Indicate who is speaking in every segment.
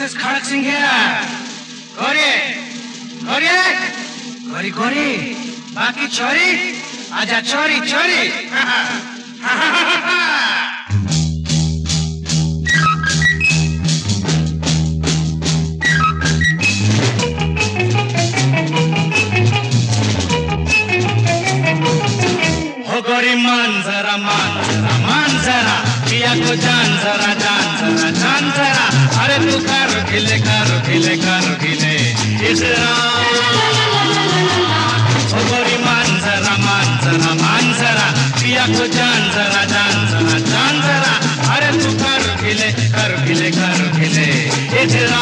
Speaker 1: is Khadak Singh here. Gori. Baki chori. Aja chori. हो गोरी मान जरा पिया को जान जरा अरे तू करो खिले इजरा हो गोरी मान जरा पिया को जान जरा अरे तू करो खिले इजरा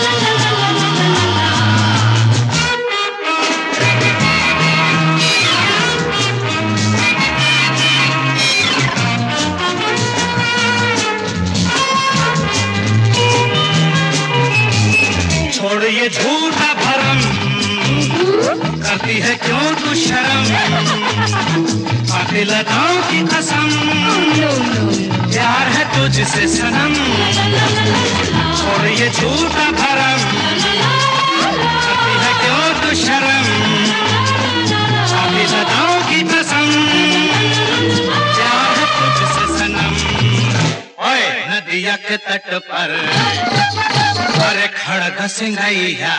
Speaker 1: छोड़ ये झूठा भरम करती है क्यों तू शर्म कातिल अदाओं की कसम प्यार है तुझसे सनम छोड़ ये झूठा भरम करती है क्यों तू शर्म कातिल अदाओं की कसम प्यार है तुझसे सनम ओए नदिया के तट पर अरे खड़ग सिंघैया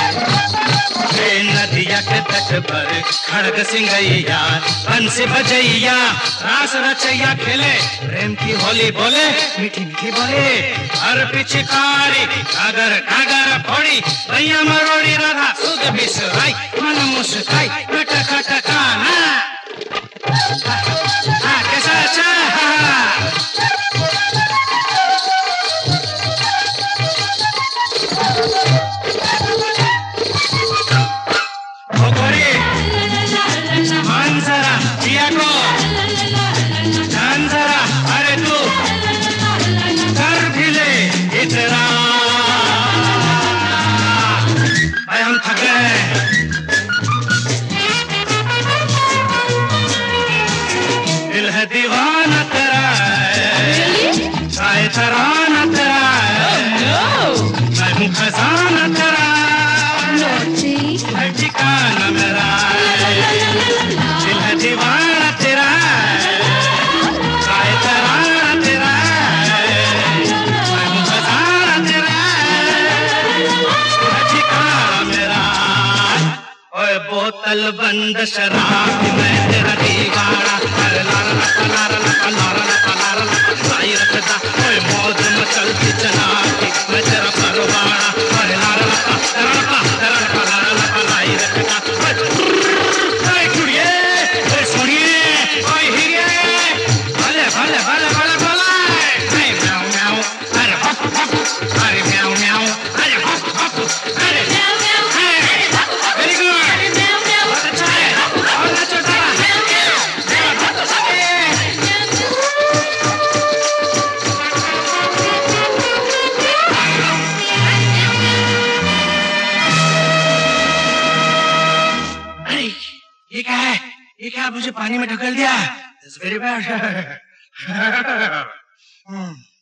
Speaker 1: नदिया के तट पर खड़ग सिंघैया बंसी बजैया रास रचैया खेले प्रेम की होली बोले मीठी बोले हर पिचकारी कागर फोड़ी भैया मरोड़ी राधा सुध बिसराई मन मुस्काई खट खाना कैसा अच्छा अरे तू कर भी ले इतना भाई हम थक गए दिल है दीवाना तेरा चाहे तराना तेरा मैं हूँ खजाना तेरा मैं ठिकाना मेरा दिल है दीवाना तेरा बोतल बंद शराब मैं तेरा दीवाना लाई रखता ओए मौज मचलती चलाती मैं तेरा परवाना लाई रखता ओए कुड़िए ओए सोनिए ओए हीरे भले म्याऊं अरे हप अरे म्याऊं अरे हप अरे वेरी गुड ये क्या मुझे पानी में ढकेल दिया? It's very bad.